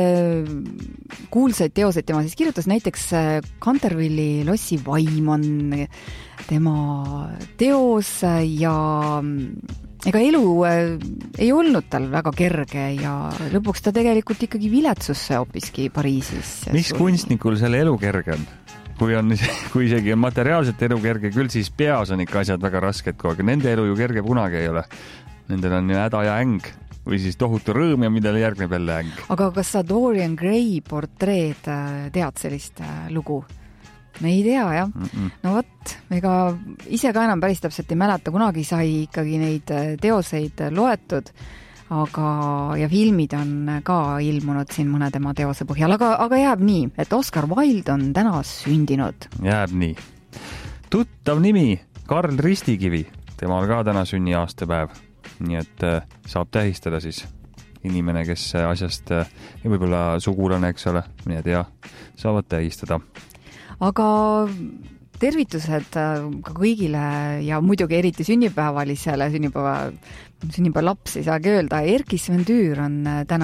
kuulsaid teoseid tema siis kirjutas, näiteks Cantervilli lossi vaim on tema teos ja ega elu ei olnud tal väga kerge ja lõpuks ta tegelikult ikkagi viletsusse hoopiski Pariisis. Mis kunstnikul selle elu kerge on? Kui, on, kui isegi on materiaalselt elu kerge, küll siis peas on ikka asjad väga rasked kogu aeg. Nende elu ju kerge kunagi ei ole. Nendel on ju häda ja äng või siis tohutu rõõm ja millele järgneb jälle äng. Aga kas sa Dorian Gray portreed tead sellist lugu? Me ei tea, jah. Mm-mm. No võt, ega ise ka enam päris täpselt ei mäleta, kunagi sai ikkagi neid teoseid loetud, aga ja filmid on ka ilmunud siin mõne tema teose põhjal, aga, aga jääb nii, et Oscar Wilde on täna sündinud. Jääb nii. Tuttav nimi, Karl Ristikivi, temal ka täna sünni aastapäev, nii et saab tähistada siis inimene, kes asjast võib-olla sugulane, eks ole, mine tea, saavad tähistada. Aga tervitused ka kõigile ja muidugi eriti sünnipäevalisele, sünnipäeva, sünnipäeva laps ei saagi öelda. Erki Sven Tüür on täna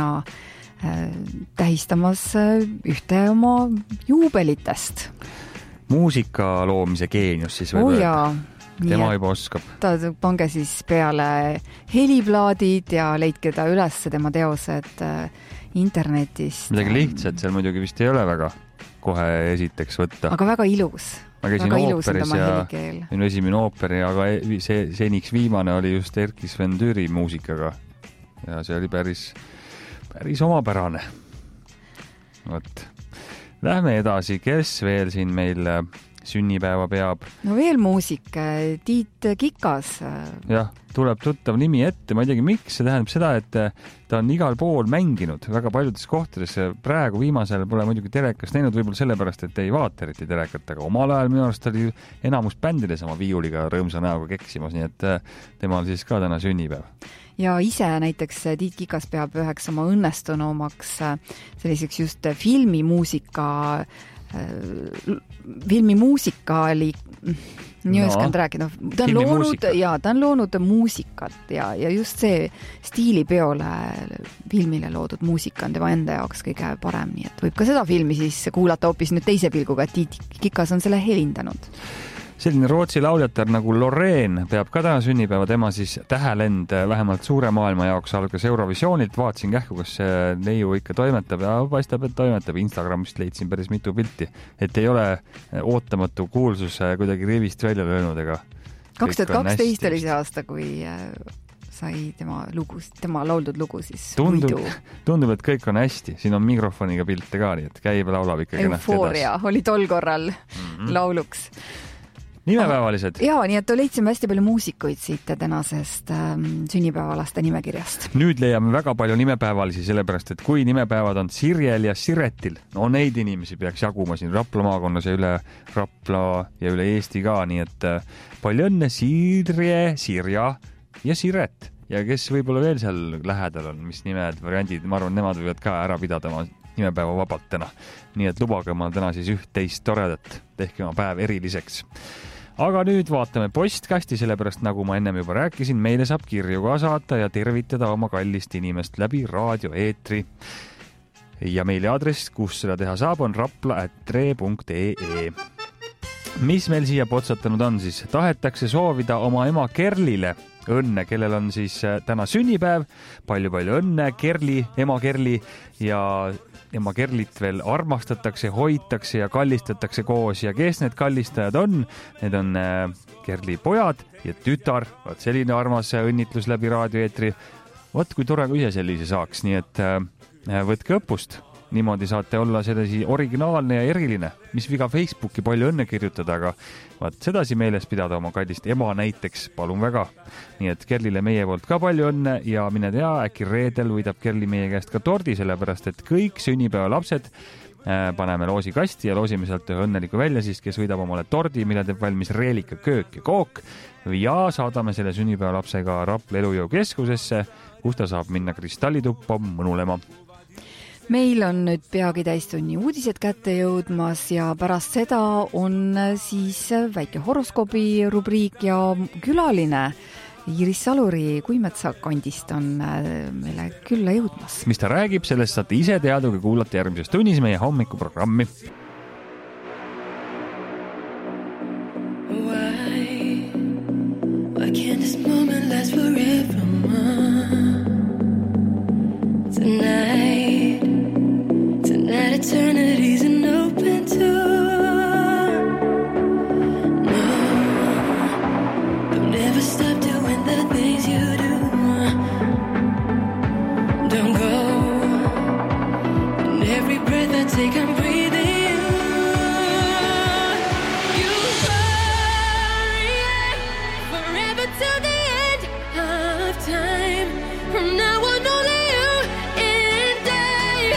tähistamas ühte oma juubelitest. Muusika loomise geenius siis võib oh, öelda. Tema juba oskab. Ta pange siis peale heliplaadid ja leidke ta üles tema teosed internetist. Midagi lihtsalt seal muidugi vist ei ole väga kohe esiteks võtta. Aga väga ilus. Ma käisin ooperis ja minu esimene ooperi, aga see seniks viimane oli just Erki Sven Tüüri muusikaga. Ja see oli päris, päris omapärane. Võt. Lähme edasi, kes veel siin meil sünnipäeva peab? No veel muusik, Tiit Kikas. Jah, tuleb tuttav nimi ette, ma ei teagi miks, see tähendab seda, et ta on igal pool mänginud väga paljudes kohtades. Praegu viimasel pole muidugi telekast näinud, võib-olla sellepärast, et ei vaata eriti telekat, aga omal ajal minu arust oli enamus bändides oma viiuliga rõõmsa näoga keksimas, nii et temal siis ka täna sünnipäev. Ja ise näiteks Tiit Kikas peab üheks oma õnnestunumaks selliseks just filmimuusika filmimuusikaali nii no, oskan rääkida. Ta on loonud, ja, ta on loonud muusikat ja, ja just see stiilipeole filmile loodud muusika on tema enda jaoks kõige parem, nii et võib ka seda filmi siis kuulata hoopis nüüd teise pilguga, et Tiit Kikas on selle helindanud. selline Rootsi lauljatar nagu Loreen peab ka täna sünnipäeva, tema siis tähelend vähemalt suure maailma jaoks algas Eurovisioonilt, vaatasin kähku, kas see neiu ikka toimetab ja paistab, et toimetab. Instagramist leidsin päris mitu pilti, et ei ole ootamatu kuulsus kuidagi rivist välja löönud ega kaks tuhat kaksteist oli see aasta, kui sai tema lugu, tema lauldud lugu siis tundub, võidu. Tundub, et kõik on hästi. Siin on mikrofoniga pilte ka, nii et käib laulab ikka kenasti edasi. Eufooria oli tol korral mm-hmm. lauluks. Nimepäevalised. Jaa, nii et leidsime hästi palju muusikuid siit tänasest ähm, sünnipäevalaste nimekirjast. Nüüd leiame väga palju nimepäevalisi, sellepärast, et kui nimepäevad on Sirjel ja Siretil, no neid inimesi peaks jaguma siin Rapla maakonnas ja üle Rapla ja üle Eesti ka, nii et äh, palju õnne Sirje, Sirja ja Siret ja kes võib-olla veel seal lähedal on, mis nimed, variandid, ma arvan, nemad võivad ka ära pidada oma nimepäeva vabalt täna. Nii et lubage ma täna siis üht-teist toredat, tehke oma päev eriliseks. Aga nüüd vaatame postkasti, sellepärast nagu ma ennem juba rääkisin, meile saab kirju ka saata ja tervitada oma kallist inimest läbi raadioeetri. Ja meili aadress, kus seda teha saab, on rapla at tre punkt ee. Mis meil siia potsatanud on siis? Tahetakse soovida oma ema Kerlile õnne, kellel on siis täna sünnipäev. Palju-palju õnne, Kerli, ema Kerli ja ema Kerlit veel armastatakse, hoitakse ja kallistatakse koos. Ja kes need kallistajad on? Need on Kerli pojad ja tütar. Vaat selline armas õnnitlus läbi raadioeetri. Vot kui tore, kui ise sellise saaks, nii et võtke õppust. Niimoodi saate olla sellesi originaalne ja eriline, mis viga Facebooki palju õnne kirjutada, aga vaat sedasi meeles pidada oma kallist ema näiteks, palun väga. Nii et Kerlile meie poolt ka palju õnne ja mine tea, äkki reedel võidab Kerli meie käest ka tordi, sellepärast et kõik sünnipäeva lapsed paneme loosi kasti ja loosime sealt ühe õnneliku välja siis, kes võidab omale tordi, mille teeb valmis Reelika köök ja kook ja saadame selle sünnipäeva lapsega Rapla elujõukeskusesse, kus ta saab minna kristallituppa mõnulema. Meil on nüüd peagi täistunni uudised kätte jõudmas ja pärast seda on siis väike horoskoobi rubriik ja külaline Iiris Saluri Kuimetsa kandist on meile külla jõudmas. Mis ta räägib, sellest saate ise teada, kui kuulate järgmises tunnis meie hommikuprogrammi. Why, why can't this moment last forever? Tonight That eternity's an open door. No, don't ever stop doing the things you do. Don't go. And every breath I take, I'm breathing. You hurry forever till the end of time. From now on, only you and I.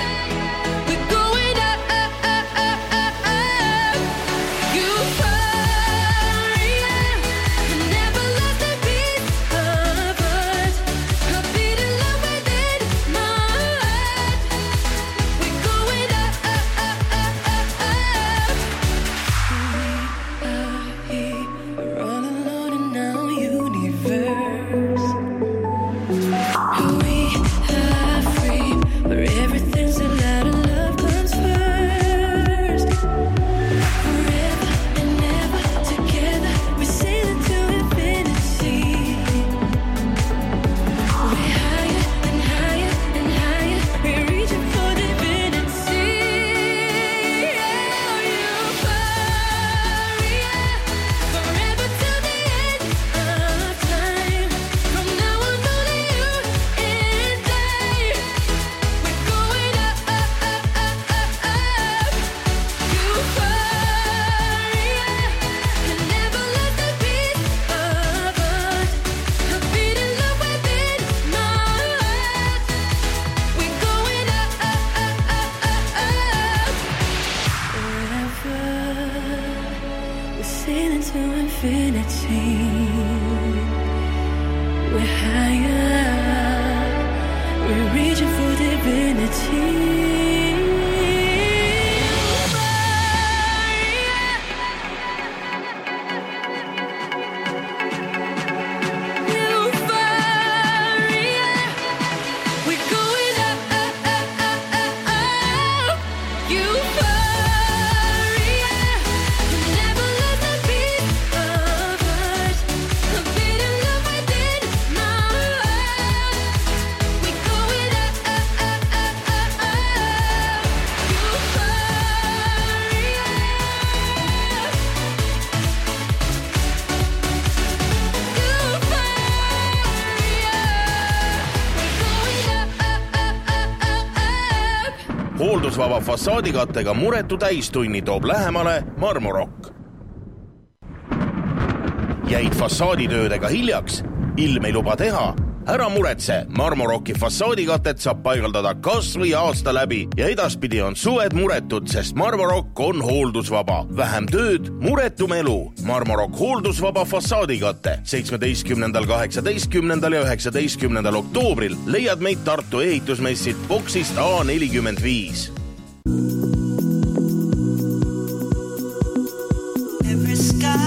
hooldusvaba fassaadikattega muretu täistunni toob lähemale Marmorok. Jäid fassaaditöödega hiljaks? Ilm ei luba teha? Ära muretse, Marmoroki fassaadikatet saab paigaldada kas või aasta läbi ja edaspidi on suved muretud, sest Marmorok on hooldusvaba. Vähem tööd, muretum elu. Marmorok hooldusvaba fassaadikate seitsmeteistkümnendal, kaheksateistkümnendal ja üheksateistkümnendal oktoobril leiad meid Tartu ehitusmessid boksist A nelikümmend viis. Every sky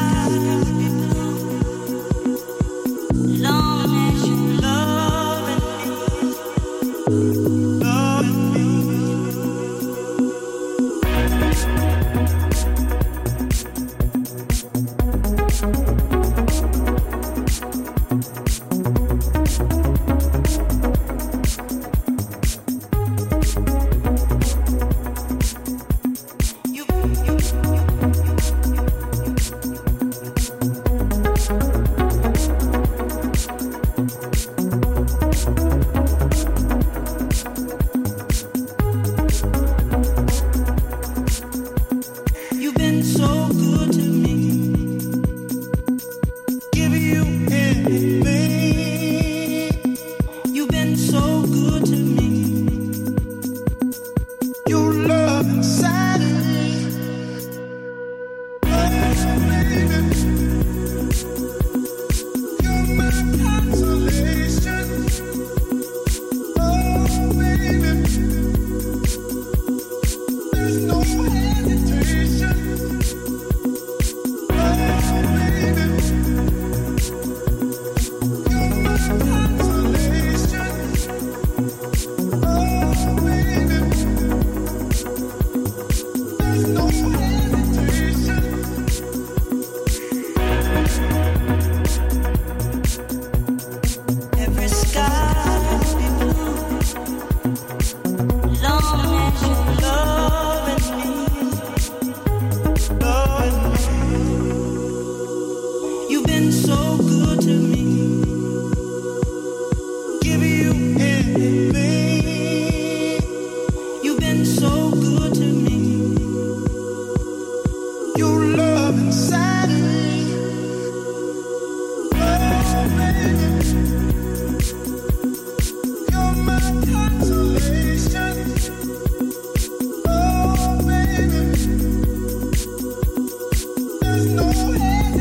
no